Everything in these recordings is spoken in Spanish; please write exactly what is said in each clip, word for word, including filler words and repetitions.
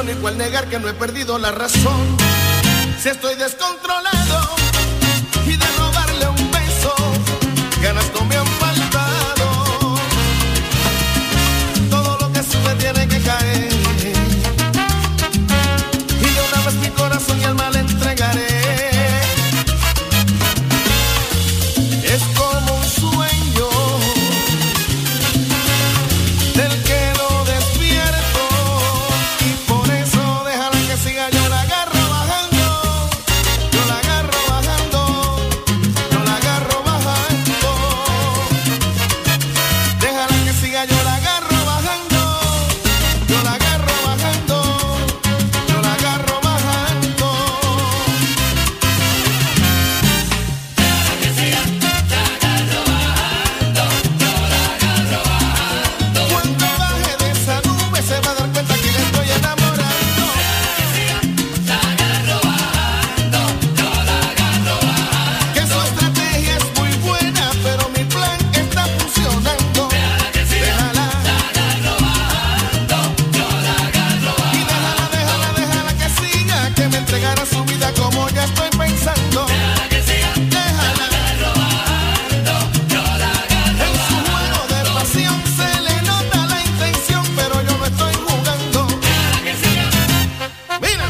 irónico al negar que no he perdido la razón. Si estoy descontrolado y de robarle un beso, ganas no me han faltado. Todo lo que sube tiene que caer. Y de una vez mi corazón y alma le entregaré. Es como un sueño del que lo despierto, y por eso déjala que siga, yo la agarro bajando, yo la agarro bajando, yo la agarro bajando. Déjala que siga, yo la agarro bajando, yo la agarro bajando, yo la agarro bajando. Déjala que siga, la agarro bajando, yo la agarro bajando. Cuando baje de esa nube se va a dar cuenta que le estoy enamorando. Déjala que siga, la agarro bajando, yo la agarro bajando. Que su estrategia es muy buena, pero mi plan está funcionando. Déjala que siga, Déjala, la agarro bajando, yo la agarro y bajando. déjala, déjala, déjala que siga, que me entregará su vida como ya estoy pensando. Déjala que siga, Déjala, agarro bajando, yo la agarro en su juego de pasión se le nota la intención, pero yo no estoy jugando. Déjala que siga. Mira.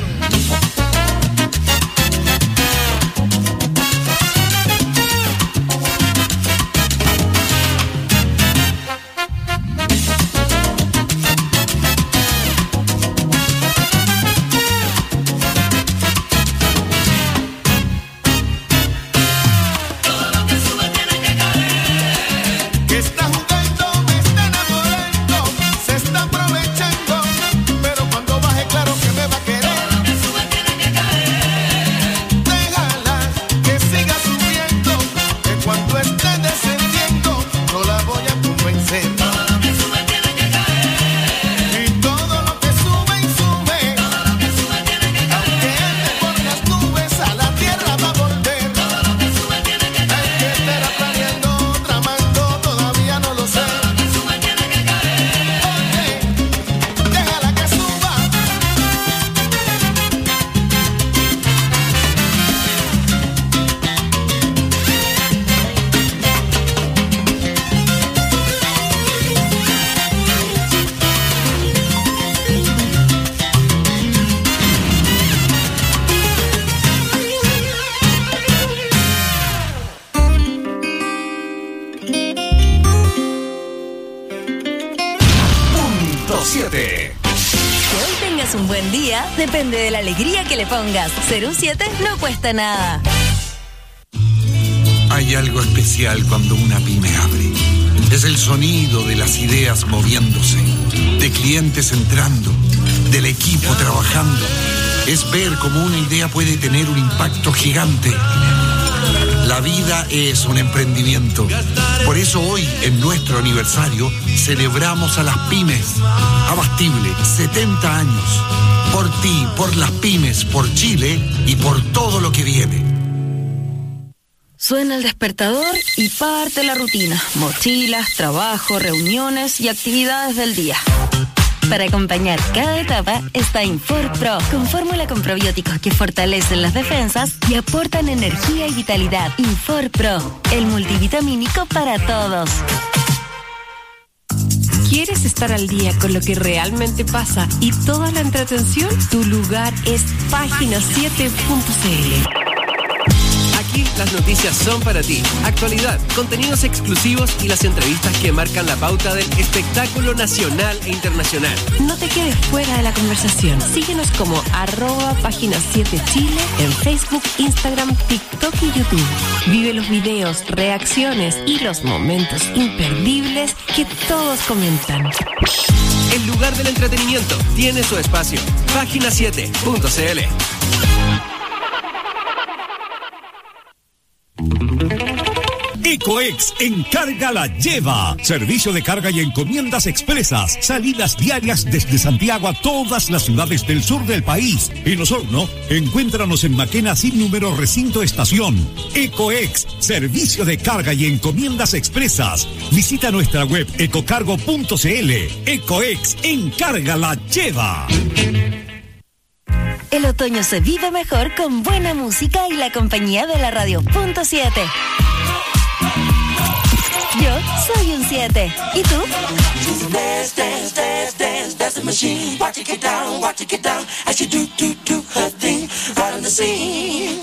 Todo lo que sube tiene que caer. Que está jugando, me está enamorando, se está aprovechando, pero cuando baje claro que me va a querer. Todo lo que sube tiene que caer. Déjala que siga subiendo, que cuando esté descendiendo no la voy a convencer. Todo lo que sube tiene que caer. Y todo lo que sube y sube, Todo lo que sube tiene que aunque caer. ande por las nubes, a la tierra va a volver. Todo lo que sube tiene que Hay que caer. estar planeando, tramando, todavía no lo sé. Todo lo que sube tiene que caer. Oye, déjala que suba. Punto siete. Que hoy tengas un buen día depende de la alegría que le pongas. Ser un siete no cuesta nada. Hay algo especial cuando una pyme abre. Es el sonido de las ideas moviéndose, de clientes entrando, del equipo trabajando. Es ver cómo una idea puede tener un impacto gigante. La vida es un emprendimiento. Por eso hoy, en nuestro aniversario, celebramos a las pymes. Abastible, setenta años. Por ti, por las pymes, por Chile y por todo lo que viene. Suena el despertador y parte la rutina. Mochilas, trabajo, reuniones y actividades del día. Para acompañar cada etapa está Infor Pro, con fórmula con probióticos que fortalecen las defensas y aportan energía y vitalidad. Infor Pro, el multivitamínico para todos. ¿Quieres estar al día con lo que realmente pasa y toda la entretención? Tu lugar es página siete punto c l. Aquí las noticias son para ti. Actualidad, contenidos exclusivos y las entrevistas que marcan la pauta del espectáculo nacional e internacional. No te quedes fuera de la conversación. Síguenos como arroba página siete Chile en Facebook, Instagram, TikTok y YouTube. Vive los videos, reacciones y los momentos imperdibles que todos comentan. El lugar del entretenimiento tiene su espacio. página siete punto c l. Ecoex Encarga la Lleva. Servicio de carga y encomiendas expresas. Salidas diarias desde Santiago a todas las ciudades del sur del país. En Osorno, encuéntranos en Maquena sin número recinto estación. Ecoex, servicio de carga y encomiendas expresas. Visita nuestra web ecocargo punto c l. Ecoex Encarga la Lleva. El otoño se vive mejor con buena música y la compañía de la radio punto siete. Yo soy un siete. ¿Y tú? Dance, dance, dance, dance, that's the machine. Watch it get down, watch it get down. As she do, do, do her thing, right on the scene.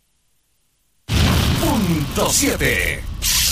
Punto siete.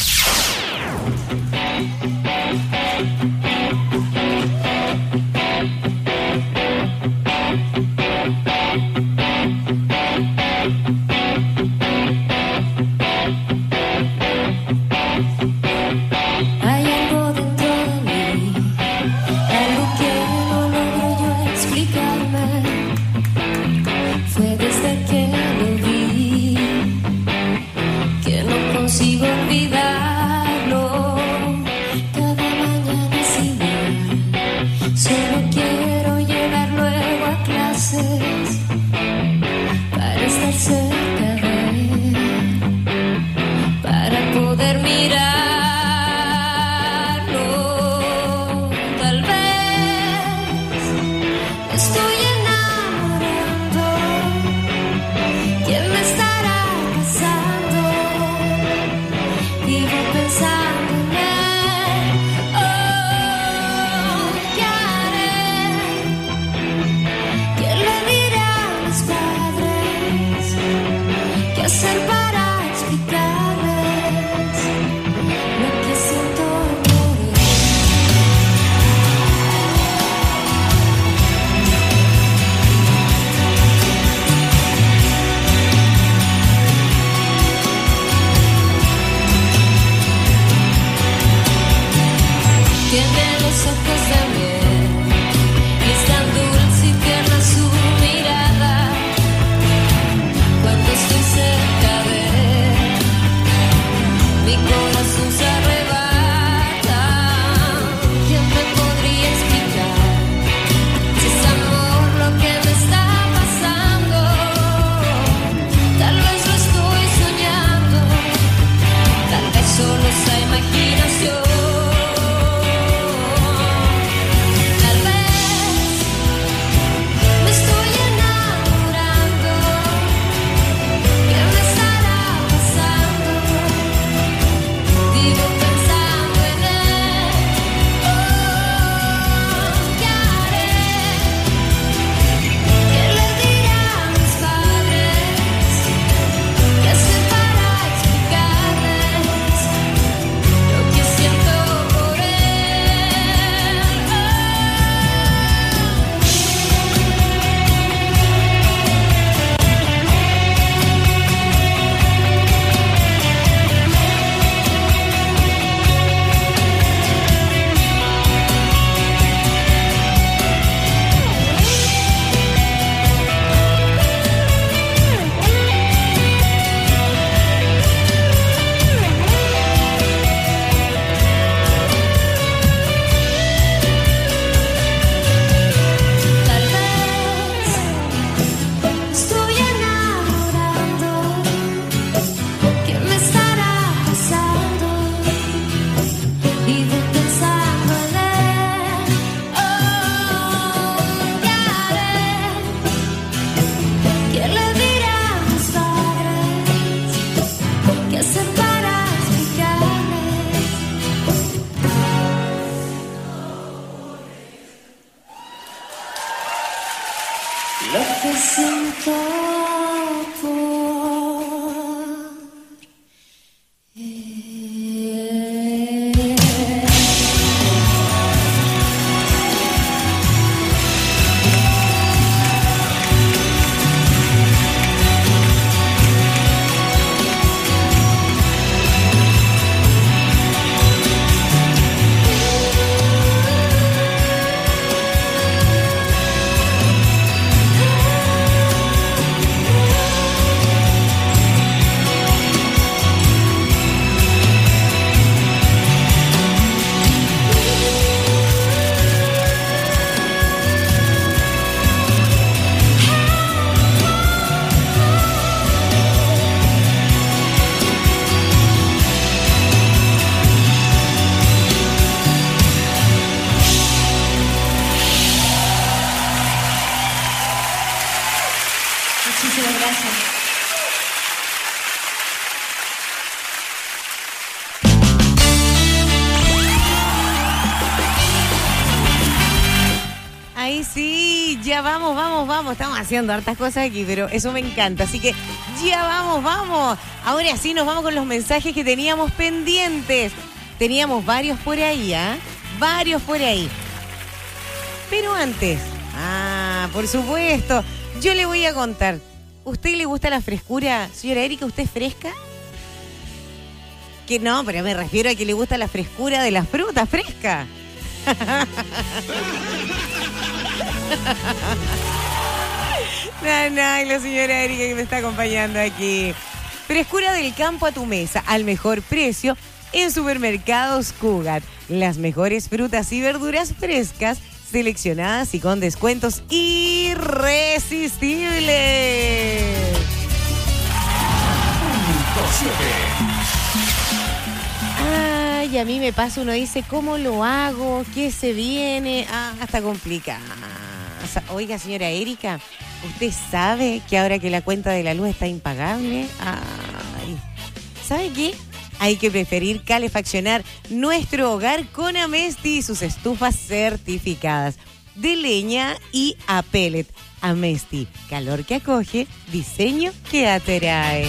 Consigo olvidarlo, cada mañana es igual. Solo quiero llegar luego a clases para estar cerca de él, para poder mirarlo. Tal vez estoy enamorando. ¿Quién me estará casando? Vivo pensando en él. Oh, ¿qué haré? ¿Qué le diré a mis padres? ¿Qué hacer para explicarles lo que siento por él? Tiene los ojos de miel y es tan dulce y tierna su mirada. Cuando estoy cerca de él, mi corazón se arrebata. ¿Quién me podría explicar si es amor lo que me está pasando? Tal vez lo estoy soñando, tal vez solo sea imaginación. Lo que siento por él. Ahí sí, ya vamos, vamos, vamos. Estamos haciendo hartas cosas aquí, pero eso me encanta. Así que ya vamos, vamos. Ahora sí nos vamos con los mensajes que teníamos pendientes. Teníamos varios por ahí, ¿ah? ¿eh? Varios por ahí. Pero antes, ah, por supuesto, yo le voy a contar. ¿Usted le gusta la frescura? Señora Erika, ¿usted es fresca? Que no, pero me refiero a que le gusta la frescura de las frutas frescas. No, no, y la señora Erika que me está acompañando aquí. Frescura del campo a tu mesa, al mejor precio en Supermercados Cugat. Las mejores frutas y verduras frescas, seleccionadas y con descuentos irresistibles. Ay, a mí me pasa, uno dice, ¿cómo lo hago? ¿Qué se viene? Ah, está complicado. Oiga, señora Erika, ¿usted sabe que ahora que la cuenta de la luz está impagable? Ay, ¿sabe qué? Hay que preferir calefaccionar nuestro hogar con Amesti y sus estufas certificadas de leña y a pellet. Amesti, calor que acoge, diseño que atrae.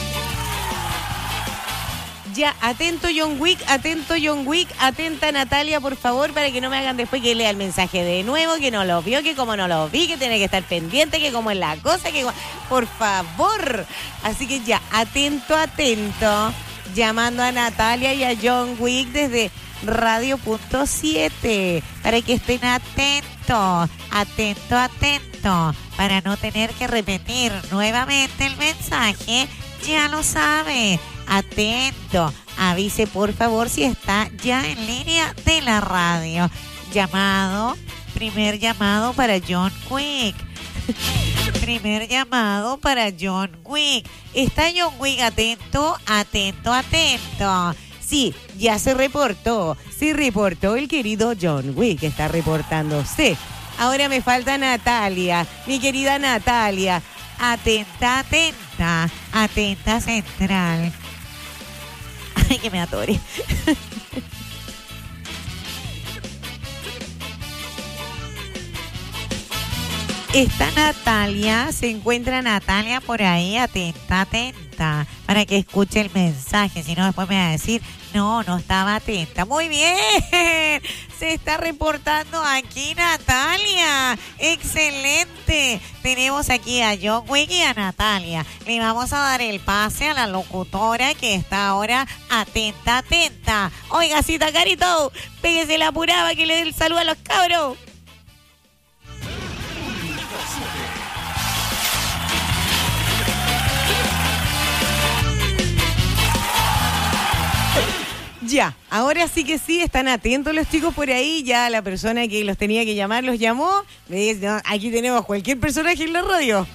Ya, atento John Wick, atento John Wick, atenta Natalia, por favor, para que no me hagan después que lea el mensaje de nuevo, que no lo vio, que como no lo vi, que tiene que estar pendiente, que como es la cosa, que por favor. Así que ya, atento, atento, llamando a Natalia y a John Wick desde Radio Punto siete, para que estén atentos, atento, atento, para no tener que repetir nuevamente el mensaje, ya lo sabe. Atento, avise por favor si está ya en línea de la radio. Llamado, primer llamado para John Wick. Primer llamado para John Wick. ¿Está John Wick atento? Atento, atento. Sí, ya se reportó. Se reportó el querido John Wick. Está reportándose. Ahora me falta Natalia. Mi querida Natalia. Atenta, atenta. Atenta central. Ay, que me atore. Está Natalia, se encuentra Natalia por ahí, atenta, atenta, para que escuche el mensaje, si no después me va a decir, no, no estaba atenta. Muy bien, se está reportando aquí Natalia, excelente. Tenemos aquí a John Wick y a Natalia. Le vamos a dar el pase a la locutora que está ahora atenta, atenta. Oiga, cita Carito, péguese la apurada que le dé el saludo a los cabros. Ya, ahora sí que sí, están atentos los chicos por ahí, ya la persona que los tenía que llamar los llamó, me dice, no, aquí tenemos cualquier personaje en la radio.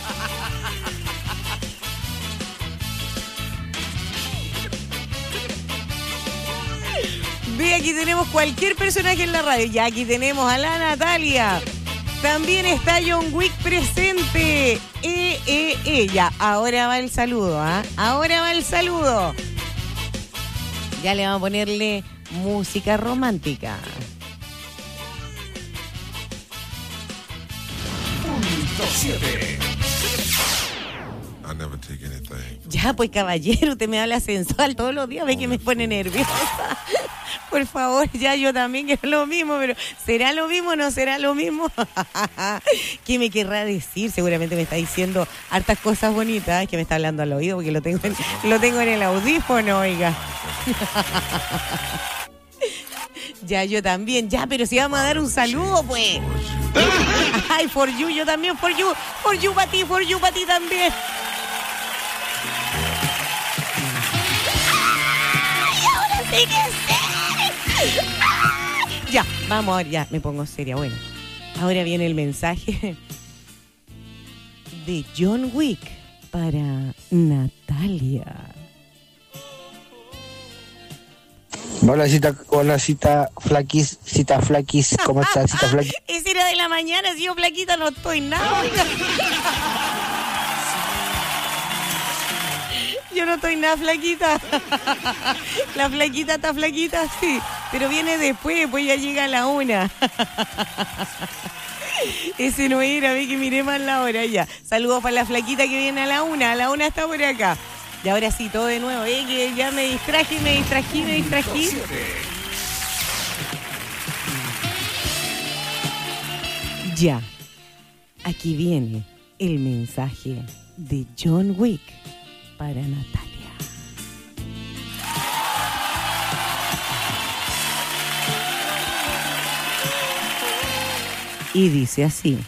Ve, aquí tenemos cualquier personaje en la radio, ya aquí tenemos a la Natalia. También está John Wick presente. Eh, eh, eh, ya, ahora va el saludo, ¿ah? ¿eh? Ahora va el saludo. Ya le vamos a ponerle música romántica. Punto siete. Ya, pues caballero, usted me habla sensual todos los días, ve que me pone nerviosa. Por favor, ya yo también quiero lo mismo, pero ¿será lo mismo o no será lo mismo? ¿Qué me querrá decir? Seguramente me está diciendo hartas cosas bonitas, que me está hablando al oído porque lo tengo en, lo tengo en el audífono, oiga. Ya, yo también, ya, pero si vamos a dar un saludo, pues. Ay, for you, yo también, for you, for you para ti, for you para ti también. Ay, ahora sí que sí. Ya, vamos ahora, ya, me pongo seria, bueno. Ahora viene el mensaje de John Wick para Natalia. Hola, cita, hola, cita flaquis, cita flaquis, ¿cómo estás, cita flaquis? Es hora de la mañana, si yo flaquita no estoy nada. Yo no estoy nada flaquita. La flaquita está flaquita, sí. Pero viene después, pues ya llega a la una. Ese no era, ve que miré mal la hora ya. Saludos para la flaquita que viene a la una. A la una está por acá. Y ahora sí, todo de nuevo, ¿eh? Que ya me distraje, me distraje, me distraje. Ya. Aquí viene el mensaje de John Wick para Natalia. Y dice así: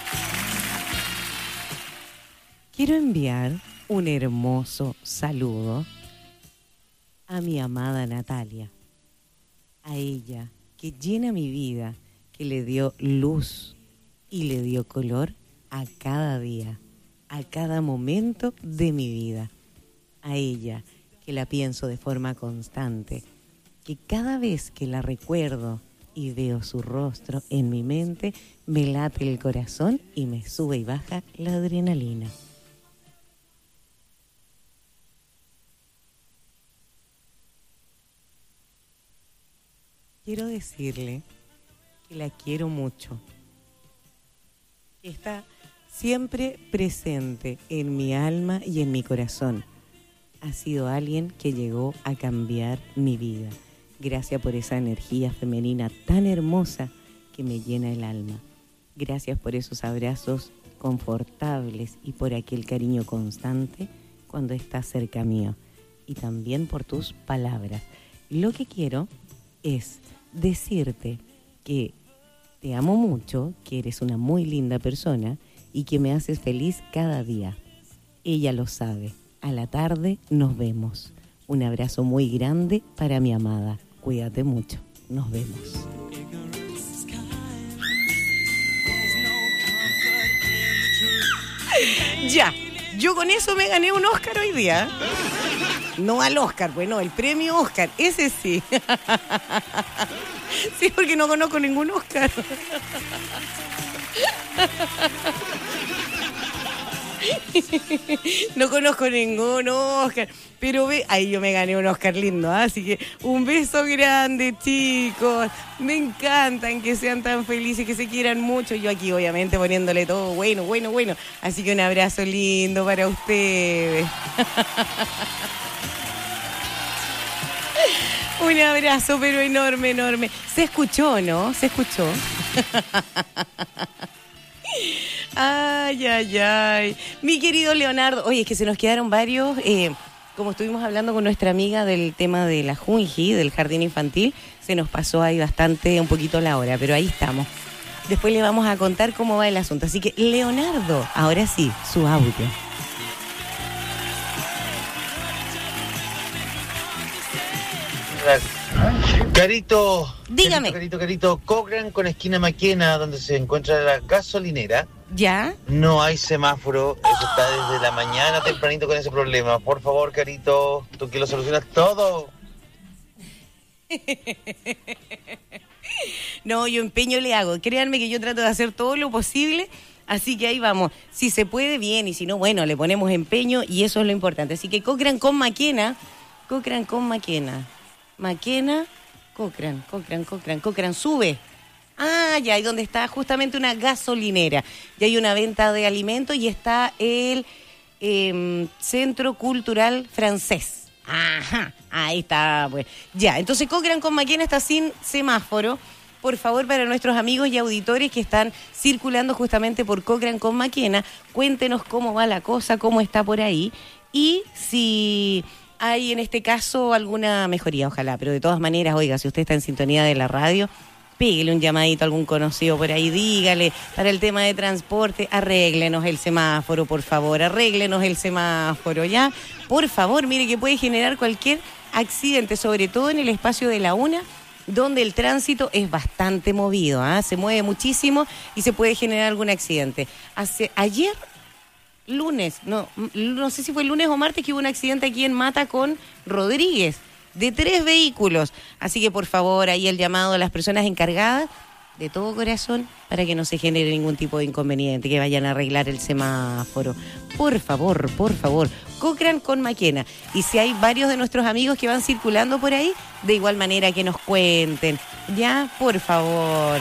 quiero enviar un hermoso saludo a mi amada Natalia, a ella que llena mi vida, que le dio luz y le dio color a cada día, a cada momento de mi vida, a ella que la pienso de forma constante, que cada vez que la recuerdo y veo su rostro en mi mente, me late el corazón y me sube y baja la adrenalina. Quiero decirle que la quiero mucho, que está siempre presente en mi alma y en mi corazón. Ha sido alguien que llegó a cambiar mi vida. Gracias por esa energía femenina tan hermosa que me llena el alma. Gracias por esos abrazos confortables y por aquel cariño constante cuando estás cerca mío. Y también por tus palabras. Lo que quiero es decirte que te amo mucho, que eres una muy linda persona y que me haces feliz cada día. Ella lo sabe. A la tarde nos vemos. Un abrazo muy grande para mi amada. Cuídate mucho. Nos vemos. Ya, yo con eso me gané un Oscar hoy día. No al Oscar, bueno, el premio Oscar, ese sí. Sí, porque no conozco ningún Oscar. No conozco ningún Oscar, pero ve, ahí yo me gané un Oscar lindo, ¿eh? Así que un beso grande, chicos. Me encantan que sean tan felices, que se quieran mucho. Yo aquí obviamente poniéndole todo bueno, bueno, bueno. Así que un abrazo lindo para ustedes. Un abrazo, pero enorme, enorme. Se escuchó, ¿no? Se escuchó. Ay, ay, ay. Mi querido Leonardo, oye, es que se nos quedaron varios, eh, como estuvimos hablando con nuestra amiga del tema de la Junji, del jardín infantil, se nos pasó ahí bastante, un poquito la hora, pero ahí estamos. Después le vamos a contar cómo va el asunto. Así que, Leonardo, ahora sí, su audio. Carito, dígame. Carito, Carito, Cochrane con esquina Maquena, donde se encuentra la gasolinera. ¿Ya? No hay semáforo, eso está desde la mañana tempranito con ese problema. Por favor, Carito, tú que lo solucionas todo. No, yo empeño le hago. Créanme que yo trato de hacer todo lo posible. Así que ahí vamos. Si se puede, bien. Y si no, bueno, le ponemos empeño y eso es lo importante. Así que Cochrane con Maquena. Cochrane con Maquena. Maquena, Cochrane, Cochrane, Cochrane, Cochrane, sube. Ah, ya, ahí donde está justamente una gasolinera. Y hay una venta de alimentos y está el eh, Centro Cultural Francés. Ajá, ahí está, pues. Ya, entonces Cochrane con Maquena está sin semáforo. Por favor, para nuestros amigos y auditores que están circulando justamente por Cochrane con Maquena, cuéntenos cómo va la cosa, cómo está por ahí. Y si hay en este caso alguna mejoría, ojalá, pero de todas maneras, oiga, si usted está en sintonía de la radio, píguele un llamadito a algún conocido por ahí, dígale, para el tema de transporte, arréglenos el semáforo, por favor, arréglenos el semáforo, ¿ya? Por favor, mire que puede generar cualquier accidente, sobre todo en el espacio de la una, donde el tránsito es bastante movido, ¿eh? Se mueve muchísimo y se puede generar algún accidente. Hace, ayer... lunes, no, no sé si fue el lunes o martes que hubo un accidente aquí en Mata con Rodríguez, de tres vehículos. Así que por favor, ahí el llamado a las personas encargadas de todo corazón para que no se genere ningún tipo de inconveniente, que vayan a arreglar el semáforo. Por favor, por favor. Cochrane con Maquena. Y si hay varios de nuestros amigos que van circulando por ahí, de igual manera que nos cuenten. Ya, por favor.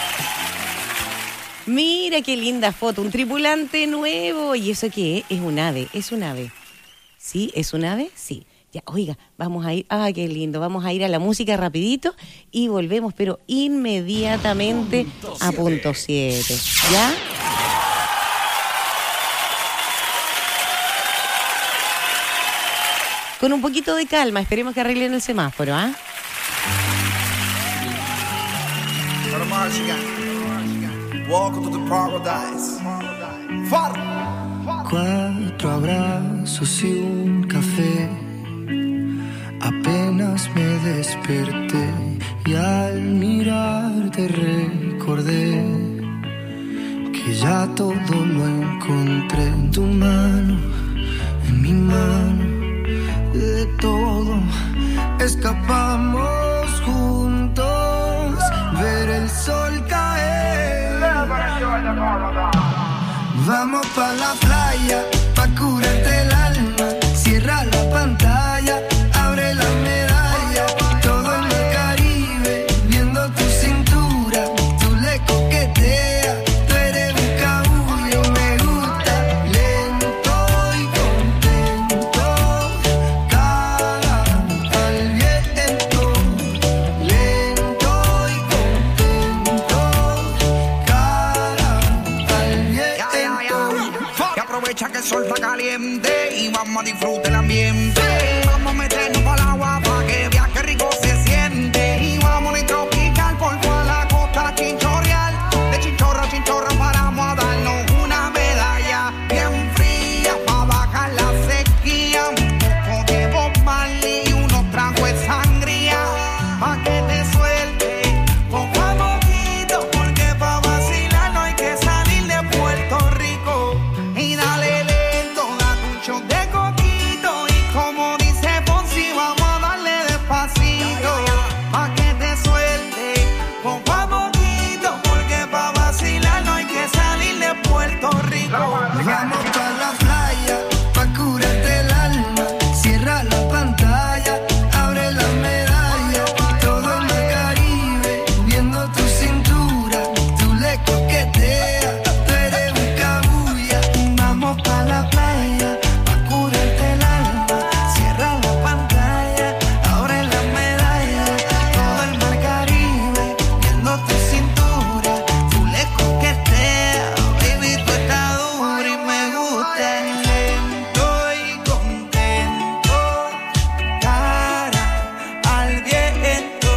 Mira qué linda foto, un tripulante nuevo. ¿Y eso qué es? Es un ave, es un ave. ¿Sí? ¿Es un ave? Sí. Ya, oiga, vamos a ir, ah, qué lindo, vamos a ir a la música rapidito y volvemos, pero inmediatamente a punto siete. ¿Ya? Con un poquito de calma, esperemos que arreglen el semáforo, ¿ah? Welcome to the paradise. Cuatro abrazos y un café. Apenas me desperté y al mirarte recordé que ya todo lo encontré en tu mano, en mi mano. De todo escapamos juntos, ver el sol caer. Vamos pa' la playa, pa' curarte el alma. Cierra la pantalla, abre la medalla. Todo en el Caribe, viendo tu cintura. Tú le coqueteas, tú eres un cabullo. Me gusta lento y contento. Cara al viento. Lento y contento. Cara al viento. Que aprovecha que el sol está caliente y vamos a disfrutar el ambiente. Vamos a meternos para el agua para que viaje rico se siente. Y vamos a tropical por toda la costa chinchorreal. De chinchorro a chinchorro paramos a darnos una medalla bien fría para bajar la sequía. Un poco de Bob Marley y unos tragos de sangría pa' que te suelte poco a poquito, porque pa' vacilar no hay que salir de Puerto Rico. Y dale lento, date un shot de coquito. Y como dice Fonsi, vamos a darle despacito pa' que te suelte poco a poquito, porque pa' vacilar no hay que salir de Puerto Rico. Vamos pa' la playa, pa' curarte el alma. Cierra la pantalla, abre la medalla. Todo en el Caribe, viendo tu cintura. Tú le coqueteas, tú eres un cabulla. Vamos pa' la playa, pa' curarte el alma. Cierra la pantalla, abre la medalla. Todo el mar Caribe, viendo tu cintura. Tú le coqueteas, baby, tú estás dura y me gusta. Lento y contento, cara al viento.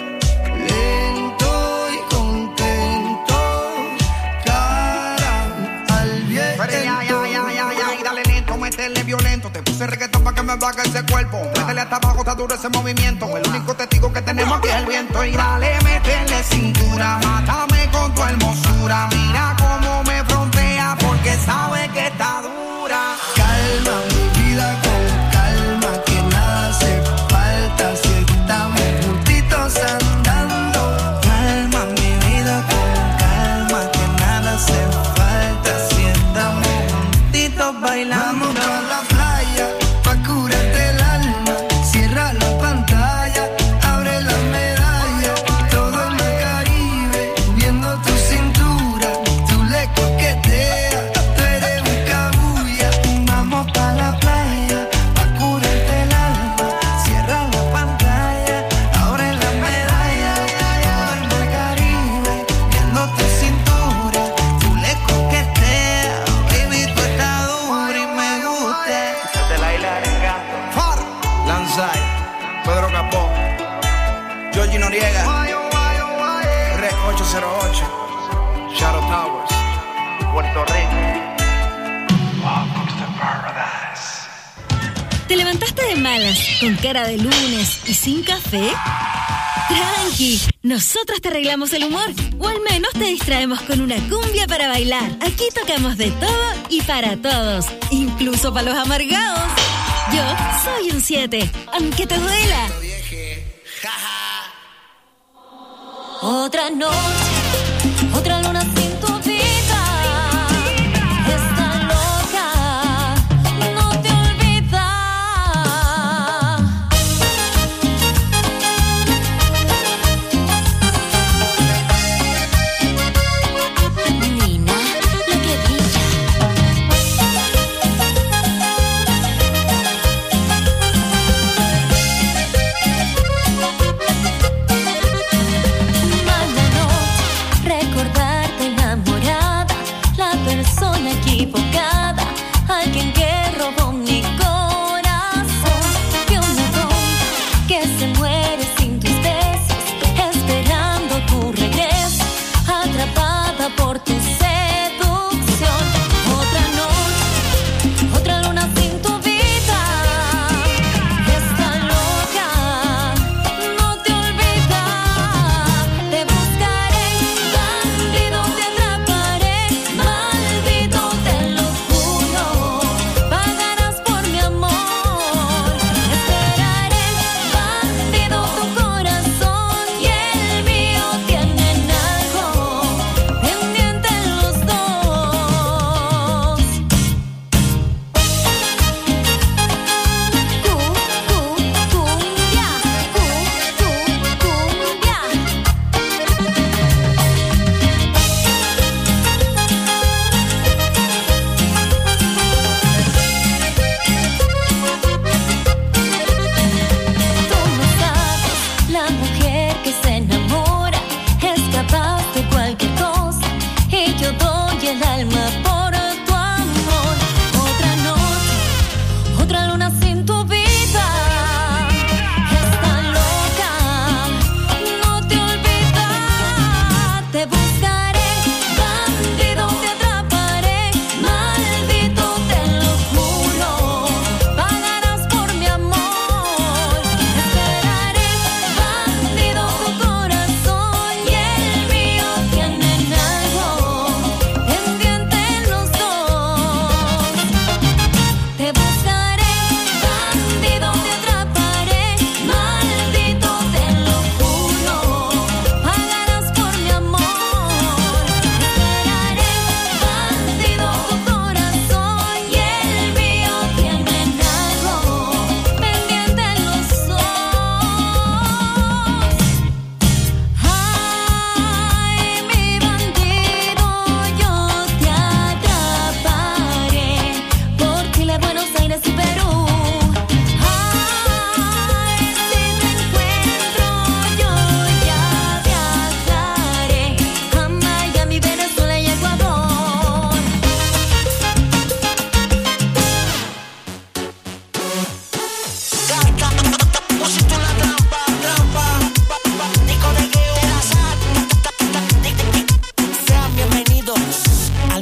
Lento y contento, cara al viento. Pero ya, ya, ya, ya, ya, y dale lento, métele violento. Te puse reggaetón pa' que me baje ese cuerpo. Métele hasta abajo, está duro ese movimiento. El único testigo que tenemos aquí es el viento. Y dale, métele cintura, mátame con tu hermosura. Mira cómo me frontea, porque sabe que está dura. Calma mi vida con calma, que nada hace falta si estamos juntitos andando. Calma mi vida con calma, que nada hace falta si estamos juntitos bailando. Vamos pa' la playa, pa' curarte el alma. Cierra la pantalla, abre la medalla. Todo en el Caribe, viendo tu cintura. Tú le coqueteas, tú eres un cabulla. Vamos pa' la playa, pa' curarte el alma. Cierra la pantalla, abre la medalla. Todo en el Caribe, viendo tu cintura. Tú le coqueteas, baby, tú estás dura y me gusta. De la isla del encanto. Far, Lanzai, Pedro Capó, Georgie Noriega, Rec ocho cero ocho, Shadow Towers, Puerto Rico. Welcome to paradise. ¿Te levantaste de malas, con cara de lunes y sin café? Tranqui, nosotros te arreglamos el humor, o al menos te distraemos con una cumbia para bailar. Aquí tocamos de todo y para todos, incluso para los amargados. Yo soy un siete, aunque te duela. Otra noche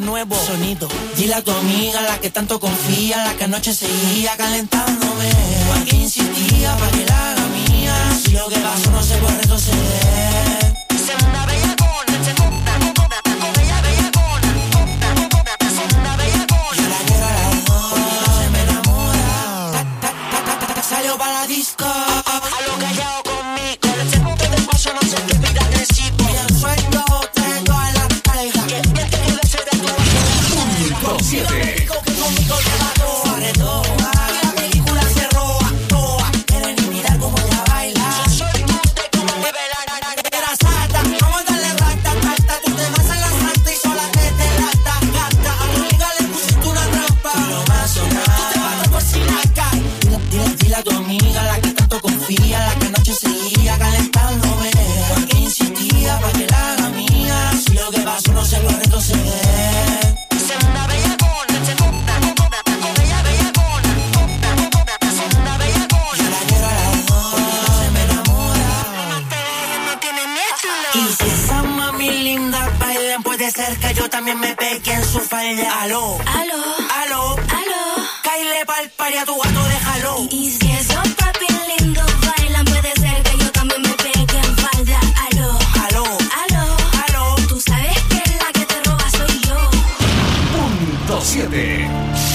nuevo sonido. Dile a tu amiga, la que tanto confía, la que anoche seguía calentándome. Pa' que insistía, pa' que la haga mía. Si lo que pasó no se puede retroceder. Se una bellacona, se una bella bellacona. Se una bellacona. Yo la quiero a las dos, porque no se me enamora. Salió pa' la disco. A lo callado conmigo. El segundo del paso no se te pide agresivo. Bien suelto, trae todas las parejas. Que me te quede ser de tu bajo. Punto siete. Que conmigo te va todo. Sobre todo. La película se roba, toa. Quieren ni mirar cómo ella baila. Yo soy monte como me ve la era sata. Vamos a darle rata, rata. Tú te vas a la santa y sola te te lata. Gata, a mi amiga le pusiste una trampa. No más o nada. Tú te vas a por si la cae. Dile, dile, dile a tu amiga, la que tanto confía, la que anoche seguía calentándome. Pa' que insistía, pa' que la haga mía. Si lo que pasó no se puede retroceder. Se una bellacona, se una bella bellacona. Se una bellacona. Yo la quiero a las dos, porque no se me enamora. No te dejes, no tiene miedo. Y si esa mami linda bailan, puede ser que yo también me pegue en su falda. Aló, Aló, aló, aló. caile pa'l pari a tu gato, déjalo. Y si esos papi lindos bailan, puede ser que yo también me pegue en falda. Aló, Aló, aló. aló. Tú sabes que la que te roba soy yo. Punto siete.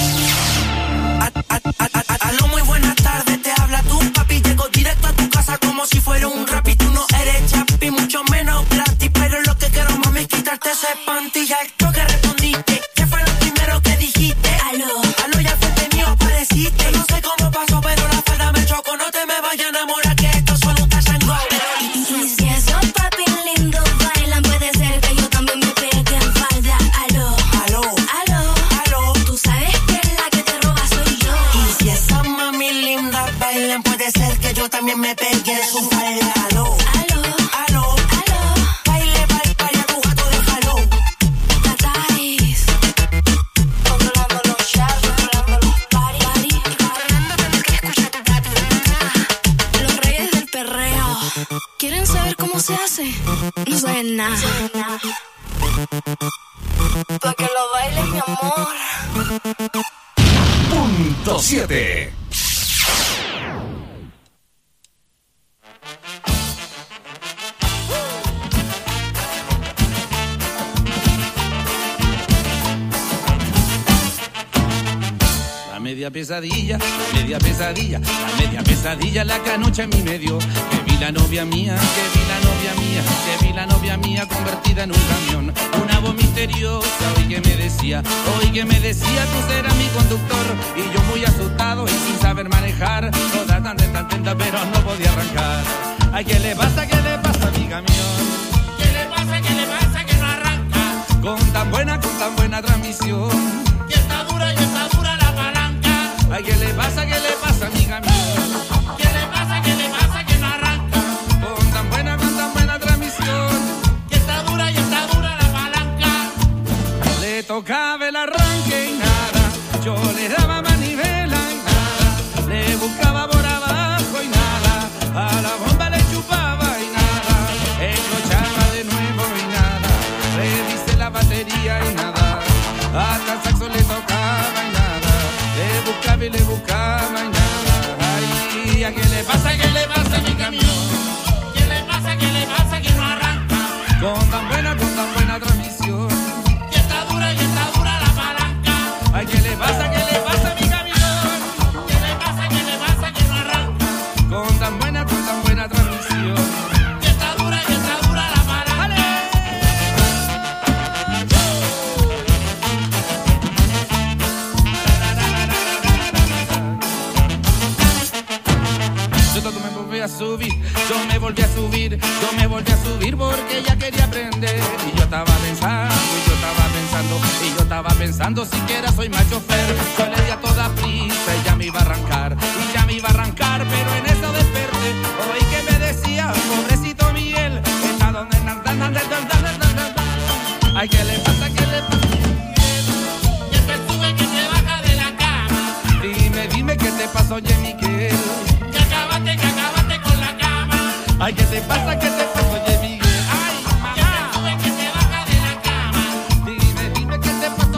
A- a- a- a- Aló, muy buenas tardes, te habla tu papi. Llego directo a tu casa como si fuera un rap. Y tú no eres chapi, mucho menos gratis. Pero lo que quiero, mami, es quitarte ese panty. Ya esto que respondiste, ¿qué fue lo primero que dijiste? Aló, Aló, ya frente mío apareciste. No sé cómo pasó, pero la falda me chocó. No te me vayas a enamorar, que esto solo un tachango. y si esos papi lindos bailan, puede ser que yo también me pegue en falda. Aló, Aló, aló. aló. Tú sabes que la que te roba soy yo. Y si esa mami linda bailan, puede ser que yo también me pegue en su falda. Aló, Aló, aló. aló. Baile pa'l pari a tu gato, déjalo. Tatáis. Controlando los shots, controlando los party, party. Fernando, tienes que escuchar tu papi. Los reyes del perreo. ¿Quieren saber cómo se hace? No saben nada. Pa' que lo bailes, mi amor. Punto siete. La media pesadilla, la media pesadilla, la media pesadilla, la que anoche a mí me dio. Que vi la novia mía, que vi la novia mía, que vi la novia mía convertida en un camión. Una voz misteriosa, hoy que me decía, hoy que me decía, tú serás mi conductor. Y yo muy asustado y sin saber manejar, toda tan tenta, tenta, pero no podía arrancar. Ay, ¿qué le pasa, qué le pasa a mi camión? ¿Qué le pasa, qué le pasa que no arranca? Con tan buena, con tan buena transmisión. Y está dura, y está dura la palanca. Ay, ¿qué le pasa, qué le pasa a mi camión? ¿Qué le pasa, qué le pasa que no arranca? Con tan buena, con tan buena transmisión. Y está dura, y está dura la palanca. Le tocaba el arranque y nada. Yo le daba manivela y nada. Le buscaba por abajo y nada. A la bomba le chupaba y nada. Encrochaba de nuevo y nada. Revisé la batería y nada. Hasta el saxo le tocaba y nada. Le buscaba y le buscaba y nada. Ay, ¿a qué le pasa, qué le pasa a mi camión? ¿Qué le pasa, qué le pasa que no arranca? Con tan buena, con tan buena transmisión. Y está dura, y está dura la palanca. Ay, ¿qué le pasa, qué le pasa a mi camión? ¿Qué le pasa, qué le pasa que no arranca? Con tan buena, con tan buena transmisión. Y está dura, y está dura la palanca. Yo todo me volví a subir, yo me volví a subir, yo me volví a subir porque ella quería aprender. Y yo estaba pensando, y yo estaba pensando, y yo estaba pensando siquiera soy mal chofer. Yo le di a toda prisa y ya me iba a arrancar, y ya me iba a arrancar, pero en eso desperté. Oí que me decía, pobrecito Miguel, está donde ay, ¿qué le pasa, qué le pasa? Y el sube que se baja de la cama. Dime, dime qué te pasó, oye Miguel. Que acabaste, que acabaste con la cama. Ay, ¿qué te pasa, qué te pasó, oye Miguel? Ay, mamá. Y el sube que se baja de la cama. Dime, dime qué te pasó.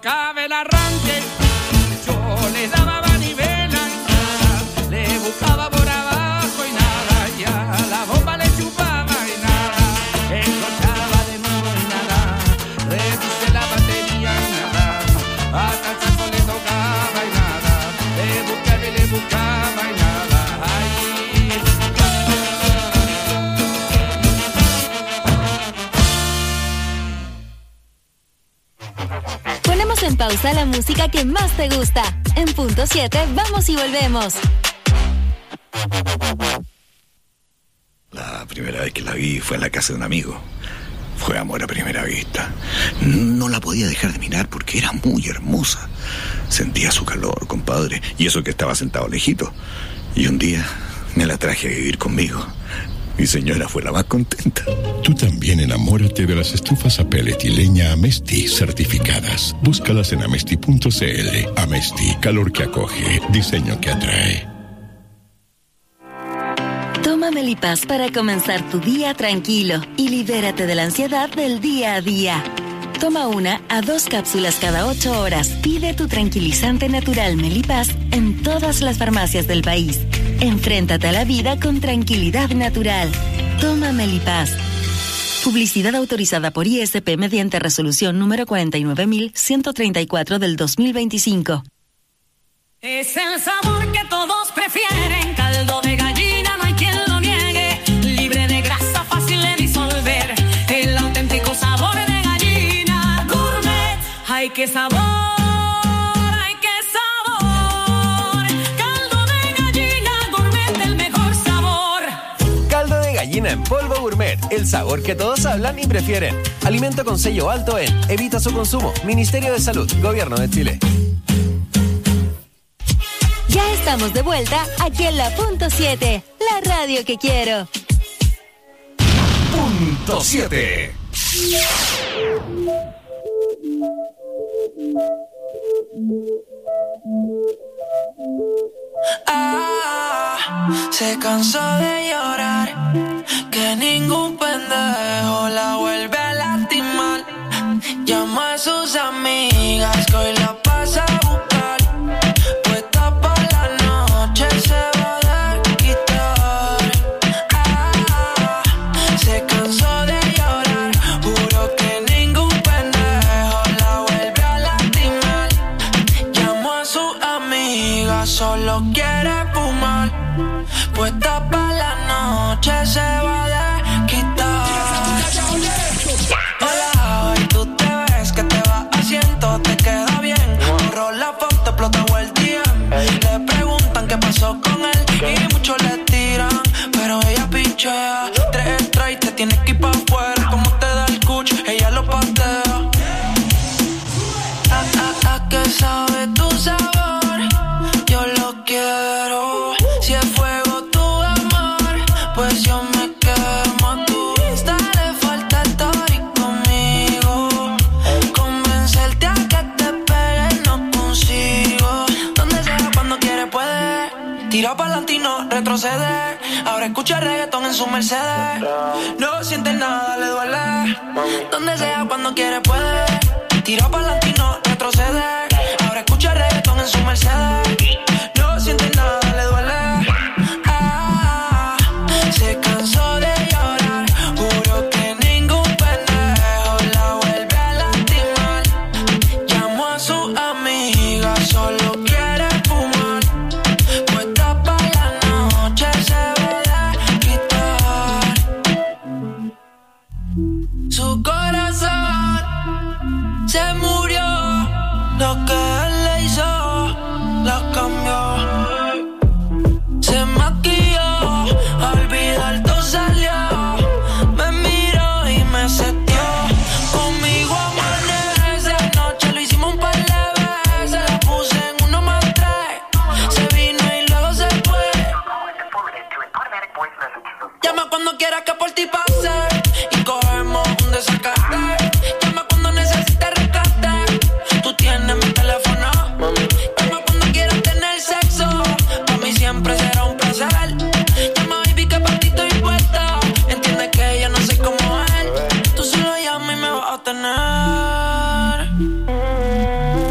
tocaba el arranque, yo le daba manivela y nada, le buscaba por abajo y nada, y a la bomba le chupaba y nada, enrollaba de nuevo y nada, repuse la batería y nada, hasta el saxo le tocaba y nada, le buscaba y le buscaba y nada, ay. Ponemos en pausa la música que más te gusta. En punto siete, vamos y volvemos. La primera vez que la vi fue en la casa de un amigo. Fue amor a primera vista. No la podía dejar de mirar porque era muy hermosa. Sentía su calor, compadre, y eso que estaba sentado lejito. Y un día me la traje a vivir conmigo. Mi señora fue la más contenta. Tú también enamórate de las estufas a pellet y leña Amesti certificadas. Búscalas en amesti punto cl. Amesti, calor que acoge, diseño que atrae. Toma Melipaz para comenzar tu día tranquilo y libérate de la ansiedad del día a día. Toma una a dos cápsulas cada ocho horas. Pide tu tranquilizante natural Melipaz en todas las farmacias del país. Enfréntate a la vida con tranquilidad natural. Toma Melipaz. Publicidad autorizada por I S P mediante resolución número cuarenta y nueve mil ciento treinta y cuatro del dos mil veinticinco. Es el sabor que todos prefieren, caldo de gallina, no hay quien lo niegue, libre de grasa, fácil de disolver, el auténtico sabor de gallina, gourmet, ay qué sabor, ay qué sabor, caldo de gallina, gourmet, el mejor sabor. Caldo de gallina en polvo gourmet, el sabor que todos hablan y prefieren. Alimento con sello alto en Evita su consumo, Ministerio de Salud, Gobierno de Chile. Ya estamos de vuelta aquí en la punto siete, la radio que quiero. Punto siete. Ah, se cansó de llorar, que ningún pendejo la vuelve a lastimar. Llama a sus amigas que hoy la pasa a buscar. Puesta pa' la noche se va a quitar. Ah, se cansó de llorar, juro que ningún pendejo la vuelve a lastimar. Llamó a su amiga, solo quiere fumar. Puesta pa' la noche se va a quitar. Hola, hoy tú te ves que te vas haciendo, te queda bien. Borró la foto, explota el D M. Le preguntan qué pasó con él y muchos le tiran, pero ella pinchea. Tres strikes, te tienes que ir pa' afuera. Como te da el cuch, ella lo patea. ¿A, a, a qué sabe tu sabor? Yo lo quiero. Si es fuego tu amor, pues yo me quemo. Tu vista le falta estar y conmigo. Convencerte a que te pegues no consigo. Donde sea, cuando quiere puede. Tira pa'lante y no retrocede. Ahora escucha reggaetón en su Mercedes. No siente nada, le duele. Donde sea, cuando quiere puede. Tira pa'lante y no retrocede. Ahora escucha reggaetón en su Mercedes. No siente nada, le duele. Ah, se cansó de llorar, juro que ningún pendejo la vuelve a lastimar. Llamó a su amiga, solo quiere fumar. Puesta pa' la noche se va a quitar. Su corazón se murió, lo que él le hizo la cambió. Se maquilló, a olvidar todo salió. Me miró y me setió. Conmigo amanece, noche lo hicimos un par de veces. La puse en uno más tres. Se vino y luego se fue. Llama cuando quieras que por ti pase y cogemos un desacate. Llama cuando necesites rescate. Tú tienes mi teléfono. Llama cuando quieras tener sexo. Para mí siempre será un placer. Llama baby que para ti estoy puesta. Entiende que yo no soy como él. Tú solo llama y me vas a tener.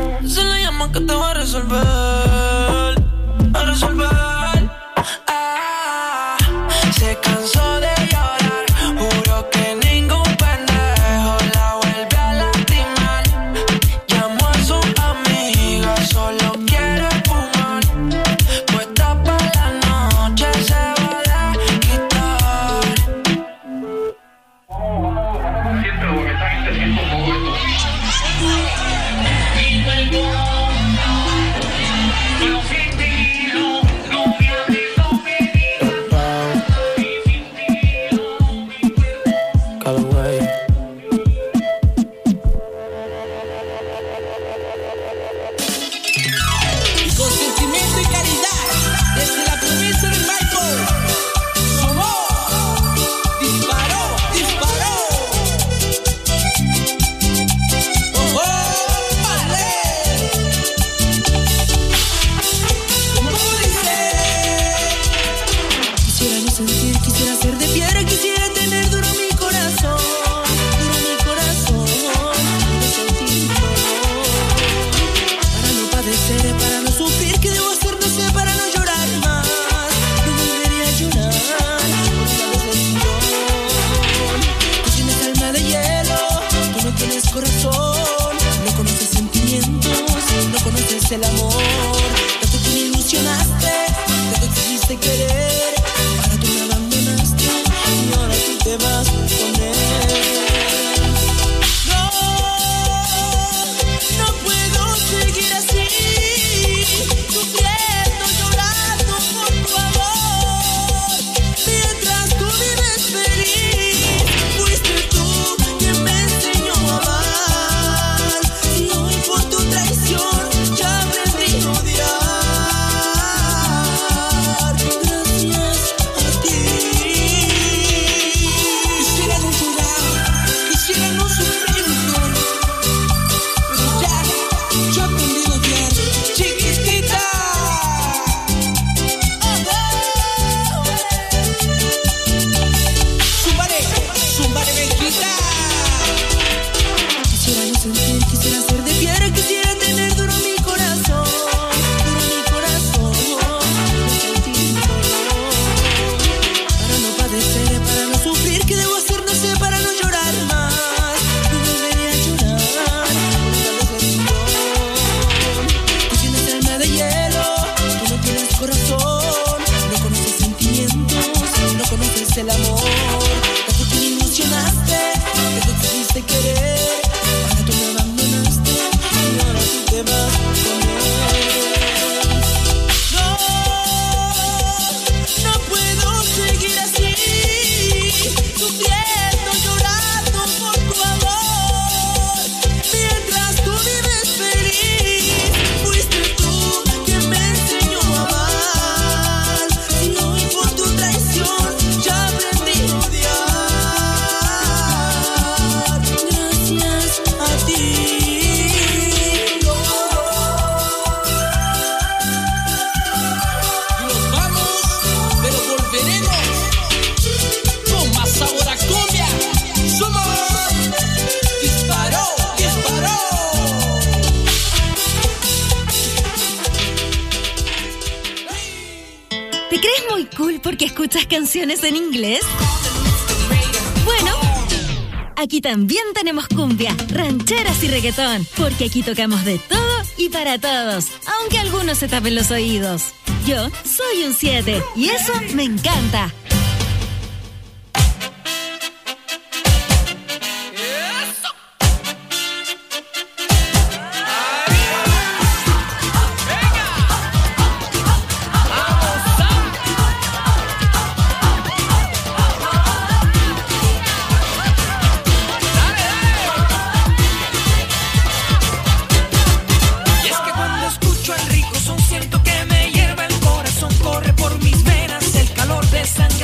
marca la huella. Y con sentimiento y caridad, desde la provincia del Maipo, somos disparó, disparó. Oh, oh, vale. Como dice, quisiera no sentir, quisiera ser de piedra, quisiera tener duro mi corazón, duro mi corazón, no sentir dolor, para no padecer, para no sufrir, ¿qué debo hacer? No sé, para no llorar más, no volvería a llorar por una decepción. Tú tienes alma de hielo, tú no tienes corazón, no conoces sentimientos, no conoces el amor, tanto tú me ilusionaste, tanto quisiste querer, ahora tú me abandonaste y ahora tú te vas con él. No, no puedo seguir así, sufriendo, llorando por tu amor, mientras tú vives feliz. Fuiste tú quien me enseñó a amar, y hoy por tu traición ya aprendí a odiar. Gracias a ti. Quisiera no llorar, quisiera no sufrir, pero ya, ya aprendí a odiar, chiquitita. Zúmbale, zúmbale, Benquita. Quisiera no sentir, quisiera ser de piedra, quisiera tener duro mi corazón, duro mi corazón, no sentir dolor, para no padecer, para no sufrir, ¿qué debo hacer? No sé, para no llorar más, no volvería a llorar por una decepción. Tú tienes alma de hielo, tú no tienes corazón, no conoces sentimientos, no conoces el amor, tanto tú me ilusionaste, tanto quisiste querer, ahora tú me abandonaste y ahora tú te vas con él. No, no puedo seguir así, sufriendo, llorando por tu amor, mientras tú vives feliz. Fuiste tú quien me enseñó a amar, y hoy por tu traición ya aprendí a odiar. Gracias a ti. Y nos vamos, pero volveremos con más sabor a cumbia. Somos disparó, disparó. ¿Te crees muy cool porque escuchas canciones en inglés? Bueno, aquí también tenemos cumbia, rancheras y reggaetón, porque aquí tocamos de todo y para todos, aunque algunos se tapen los oídos. Yo soy un siete y eso me encanta. Y es que cuando escucho al rico son siento que me hierve el corazón, corre por mis venas el calor de sangre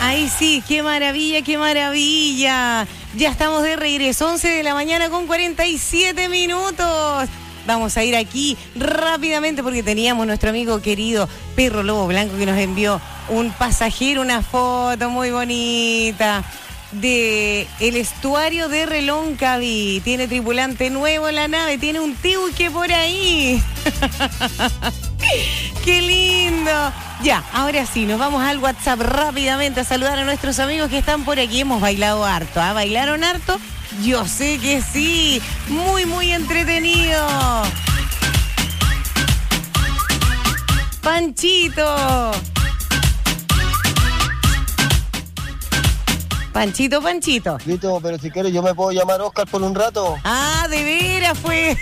Ay, sí, qué maravilla, qué maravilla. Ya estamos de regreso, once de la mañana con cuarenta y siete minutos. Vamos a ir aquí rápidamente porque teníamos nuestro amigo querido Perro Lobo Blanco que nos envió un pasajero, una foto muy bonita de el estuario de Reloncaví. Tiene tripulante nuevo en la nave, tiene un tiuque por ahí. ¡Qué lindo! Ya, ahora sí, nos vamos al WhatsApp rápidamente a saludar a nuestros amigos que están por aquí. Hemos bailado harto, ¿ah? ¿Bailaron harto? Yo sé que sí. Muy, muy entretenido. Panchito. Panchito, Panchito. Listo, pero si quieres yo me puedo llamar Oscar por un rato. Ah, de veras fue.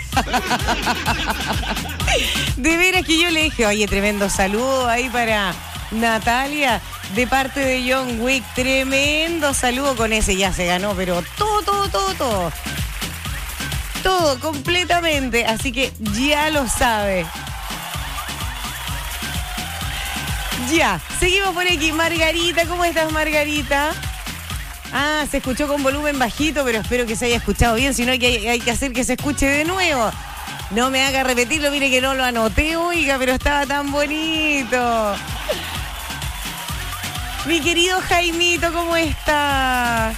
De veras que yo le dije, oye, tremendo saludo ahí para Natalia de parte de John Wick. Tremendo saludo con ese, ya se ganó, pero todo, todo, todo, todo. Todo, completamente. Así que ya lo sabe. Ya, seguimos por aquí. Margarita, ¿cómo estás, Margarita? Ah, se escuchó con volumen bajito, pero espero que se haya escuchado bien, si no hay que, hay que hacer que se escuche de nuevo. No me haga repetirlo, mire que no lo anoté, oiga, pero estaba tan bonito. Mi querido Jaimito, ¿cómo está?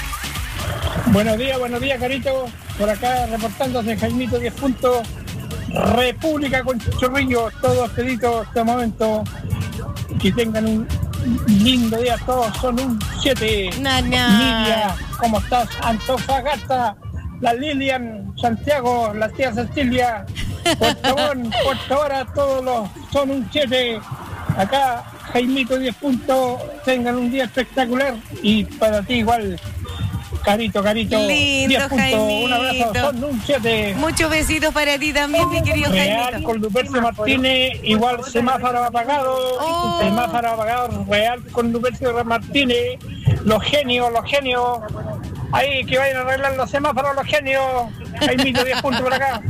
Buenos días, buenos días, Carito. Por acá reportándose Jaimito diez puntos. República con Chorrillo, todos peditos este momento. Que tengan un lindo día todos, son un siete. Nah, nah. Lidia, ¿cómo estás? Antofagasta, la Lilian, Santiago, la tía Cecilia, Puerto Montt, Puerto Vara, todos los son un siete. Acá, Jaimito diez puntos, tengan un día espectacular y para ti igual. Carito, Carito, lindo, diez puntos, Jaimito. Un abrazo, son un siete. Muchos besitos para ti también, mi querido Real Jaimito. con Lupercio Martínez, igual semáforo apagado, Oh. semáforo apagado, Real con Lupercio Martínez, los genios, los genios, ahí que vayan a arreglar los semáforos, los genios, Jaimito diez puntos por acá.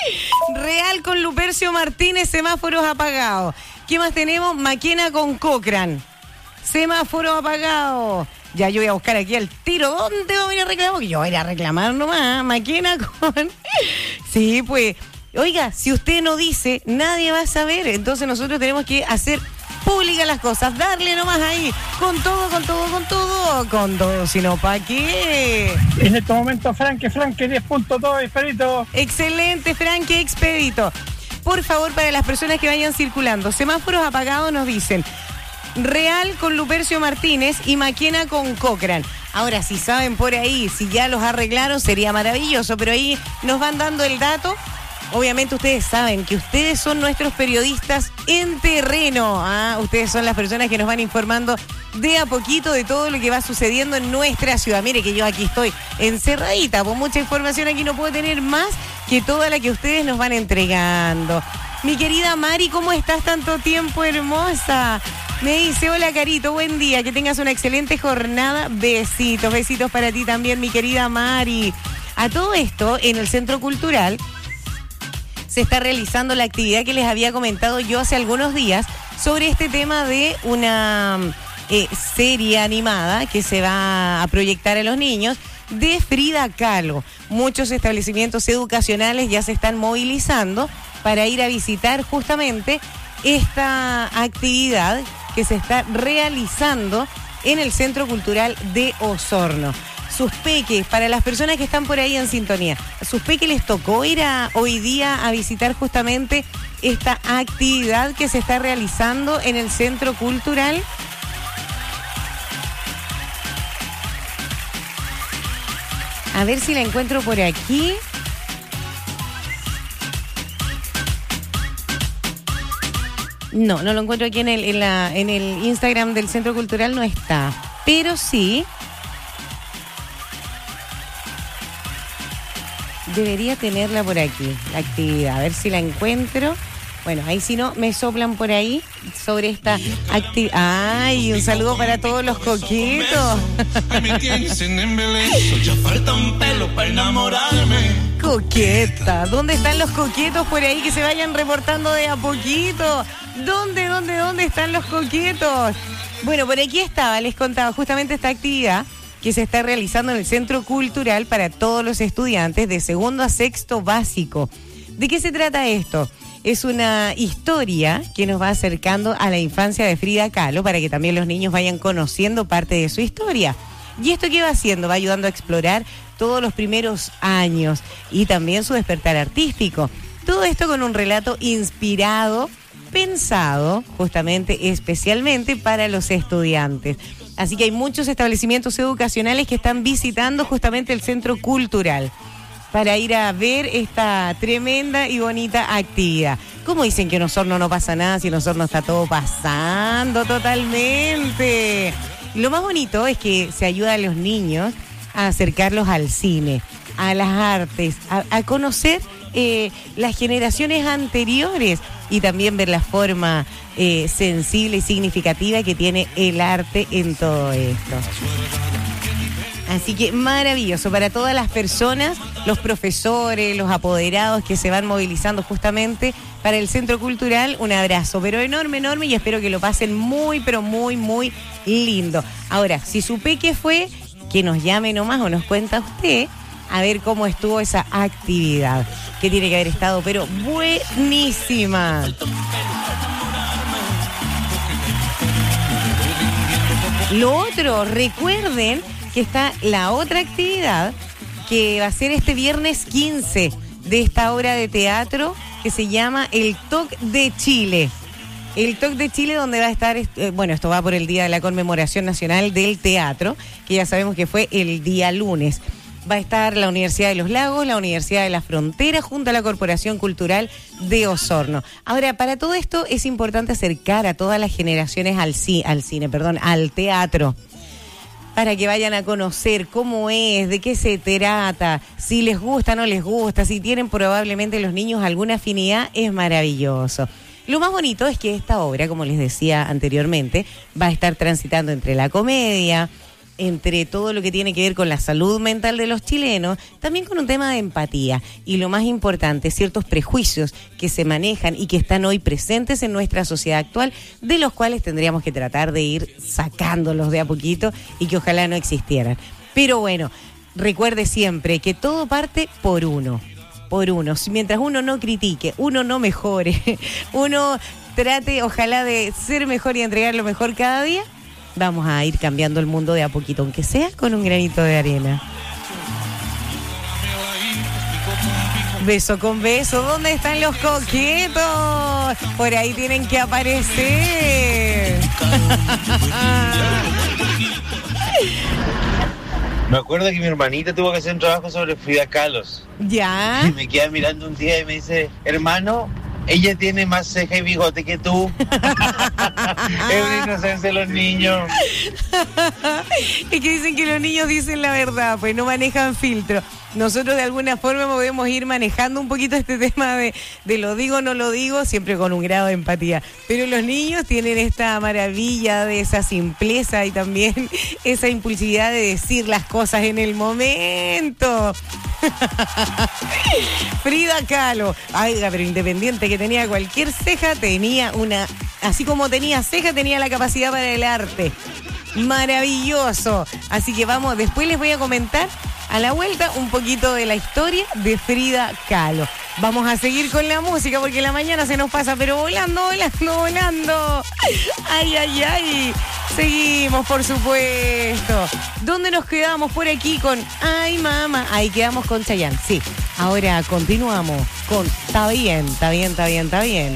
Real con Lupercio Martínez, semáforos apagados. ¿Qué más tenemos? Maquena con Cochrane, semáforo apagado. Ya yo voy a buscar aquí al tiro. ¿Dónde voy a ir a reclamar? Porque yo voy a ir a reclamar nomás. Maquena con... Sí, pues... Oiga, si usted no dice, nadie va a saber. Entonces nosotros tenemos que hacer públicas las cosas. Darle nomás ahí. Con todo, con todo, con todo. Con todo, si no, ¿para qué? En este momento, Franque, Franque, diez puntos, todo expedito. Excelente, Franque, expedito. Por favor, para las personas que vayan circulando, semáforos apagados nos dicen... Real con Lupercio Martínez y Maquena con Cochrane. Ahora, si saben por ahí, si ya los arreglaron, sería maravilloso, pero ahí nos van dando el dato. Obviamente ustedes saben que ustedes son nuestros periodistas en terreno. ¿Ah? Ustedes son las personas que nos van informando de a poquito de todo lo que va sucediendo en nuestra ciudad. Mire que yo aquí estoy encerradita, con mucha información aquí no puedo tener más que toda la que ustedes nos van entregando. Mi querida Mari, ¿cómo estás? Tanto tiempo, hermosa. Me dice, hola Carito, buen día, que tengas una excelente jornada. Besitos, besitos para ti también, mi querida Mari. A todo esto, en el Centro Cultural se está realizando la actividad que les había comentado yo hace algunos días sobre este tema de una eh, serie animada que se va a proyectar a los niños de Frida Kahlo. Muchos establecimientos educacionales ya se están movilizando para ir a visitar justamente esta actividad que se está realizando en el Centro Cultural de Osorno. Sus peques, para las personas que están por ahí en sintonía, sus peques les tocó ir a, hoy día a visitar justamente esta actividad que se está realizando en el Centro Cultural. A ver si la encuentro por aquí. No, no lo encuentro aquí en el, en, la, en el Instagram del Centro Cultural, no está. Pero sí, debería tenerla por aquí, la actividad. A ver si la encuentro. Bueno, ahí si no, me soplan por ahí sobre esta actividad. ¡Ay! Un saludo para todos los coquetos. Ya falta un pelo para enamorarme. Coqueta. ¿Dónde están los coquetos por ahí que se vayan reportando de a poquito? ¿Dónde, dónde, dónde están los coquetos? Bueno, por aquí estaba, les contaba justamente esta actividad que se está realizando en el Centro Cultural para todos los estudiantes de segundo a sexto básico. ¿De qué se trata esto? Es una historia que nos va acercando a la infancia de Frida Kahlo para que también los niños vayan conociendo parte de su historia. ¿Y esto qué va haciendo? Va ayudando a explorar todos los primeros años y también su despertar artístico. Todo esto con un relato inspirado, pensado justamente especialmente para los estudiantes. Así que hay muchos establecimientos educacionales que están visitando justamente el Centro Cultural para ir a ver esta tremenda y bonita actividad. ¿Cómo dicen que en Osorno no pasa nada si en Osorno está todo pasando totalmente? Lo más bonito es que se ayuda a los niños a acercarlos al cine, a las artes, a, a conocer eh, las generaciones anteriores y también ver la forma eh, sensible y significativa que tiene el arte en todo esto. Así que maravilloso para todas las personas, los profesores, los apoderados que se van movilizando justamente para el Centro Cultural. Un abrazo, pero enorme, enorme, y espero que lo pasen muy, pero muy, muy lindo. Ahora, si su peque fue, que nos llame nomás o nos cuenta usted a ver cómo estuvo esa actividad, que tiene que haber estado, pero buenísima. Lo otro, recuerden que está la otra actividad que va a ser este viernes quince de esta obra de teatro que se llama El Toc de Chile. El Toc de Chile, donde va a estar, eh, bueno, esto va por el día de la conmemoración nacional del teatro, que ya sabemos que fue el día lunes. Va a estar la Universidad de los Lagos, la Universidad de la Frontera, junto a la Corporación Cultural de Osorno. Ahora, para todo esto es importante acercar a todas las generaciones al, ci- al cine, perdón, al teatro, para que vayan a conocer cómo es, de qué se trata, si les gusta o no les gusta, si tienen probablemente los niños alguna afinidad, es maravilloso. Lo más bonito es que esta obra, como les decía anteriormente, va a estar transitando entre la comedia, entre todo lo que tiene que ver con la salud mental de los chilenos, también con un tema de empatía y lo más importante, ciertos prejuicios que se manejan y que están hoy presentes en nuestra sociedad actual, de los cuales tendríamos que tratar de ir sacándolos de a poquito y que ojalá no existieran. Pero bueno, recuerde siempre que todo parte por uno, por uno. Mientras uno no critique, uno no mejore, uno trate ojalá de ser mejor y entregar lo mejor cada día, vamos a ir cambiando el mundo de a poquito, aunque sea con un granito de arena. Beso con beso, ¿dónde están los coquetos? Por ahí tienen que aparecer. Me acuerdo que mi hermanita tuvo que hacer un trabajo sobre Frida Kahlo. ¿Ya? Y me queda mirando un día y me dice, hermano, ella tiene más ceja y bigote que tú. Es una inocencia de los niños. Es que dicen que los niños dicen la verdad, pues no manejan filtro. Nosotros de alguna forma podemos ir manejando un poquito este tema de, de lo digo o no lo digo, siempre con un grado de empatía. Pero los niños tienen esta maravilla de esa simpleza y también esa impulsividad de decir las cosas en el momento. Frida Kahlo, ay, pero independiente que tenía cualquier ceja, tenía una, así como tenía ceja, tenía la capacidad para el arte. Maravilloso. Así que vamos, después les voy a comentar a la vuelta un poquito de la historia de Frida Kahlo. Vamos a seguir con la música porque la mañana se nos pasa, pero volando, volando, volando. Ay, ay, ay. Seguimos, por supuesto. ¿Dónde nos quedamos? Por aquí con Ay, mamá. Ahí quedamos con Chayanne, sí. Ahora continuamos con Está bien, está bien, está bien, está bien.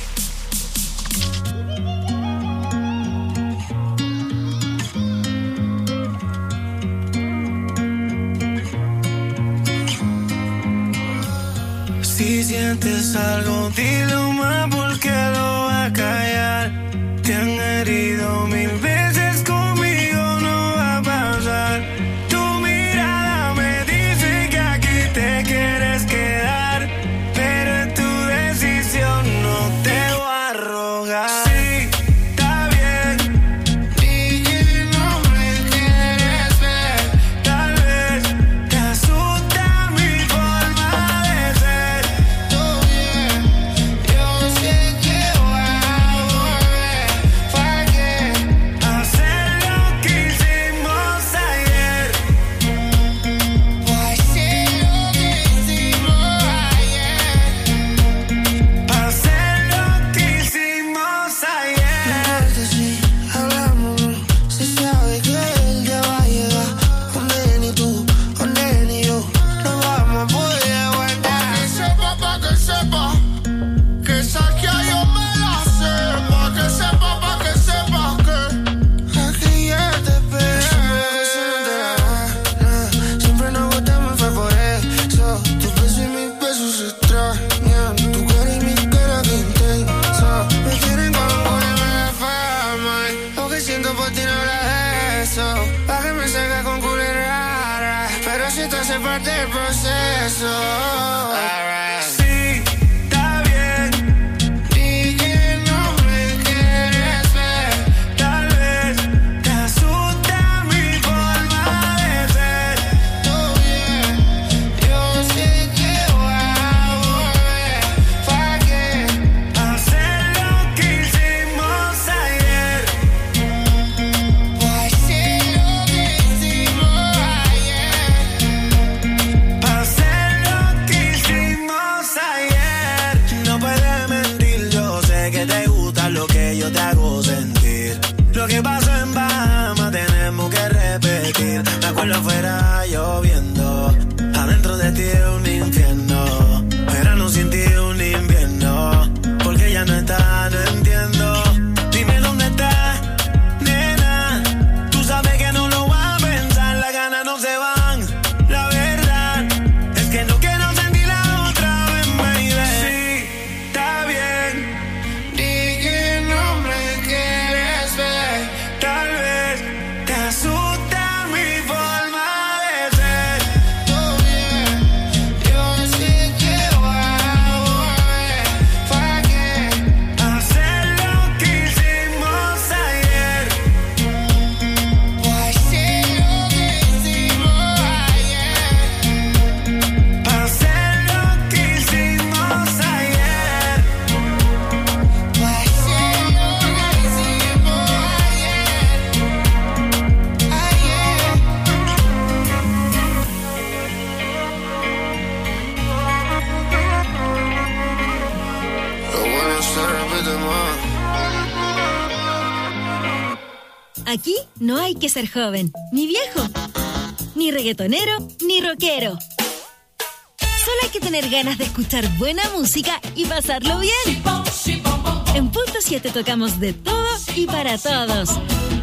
Si sientes algo, dilo más porque lo va a callar. Te han herido mil veces, conmigo no va a pasar. Tu mirada me dice que aquí te quieres quedar, pero es tu decisión, no te voy a rogar. Sí, está bien, y que no me quieres ver. Tal vez te asusta mi forma de ser. Yo sé que voy a esto hace parte del proceso. Alright. Sí, está bien. Di que no me quieres ver. Tal vez te asusta mi forma de ser. Todo bien. Yo sé que voy a volver. ¿Para qué? Hacer lo que hicimos ayer. Pa' hacer lo que hicimos ayer. Hacer lo que hicimos ayer. No puedes mentir, yo sé que te gusta lo que yo te hago sentir. Lo que pasó en Bahamas tenemos que repetir. Me acuerdo fuera lloviendo, adentro de ti es un infierno. Verano sin ti es un invierno, porque ya no está, no entiendo. Dime dónde estás, nena. Tú sabes que no lo vas a pensar, las ganas no se van. La verdad es que no quiero sentirla otra vez, baby. Sí, está bien. Di que no me quieres ver. Tal vez te asusta mi forma de ser. Todo bien. Yo sé que voy a volver. ¿Para qué? Hacer lo que hicimos ayer. Pa' hacer lo que hicimos ayer. Hacer lo que hicimos ayer. Pa' hacer lo que hicimos ayer. Ayer. Lo bueno se repite más. Aquí no hay que ser joven, ni viejo, ni reggaetonero, ni rockero. Solo hay que tener ganas de escuchar buena música y pasarlo bien. En Punto siete tocamos de todo y para todos.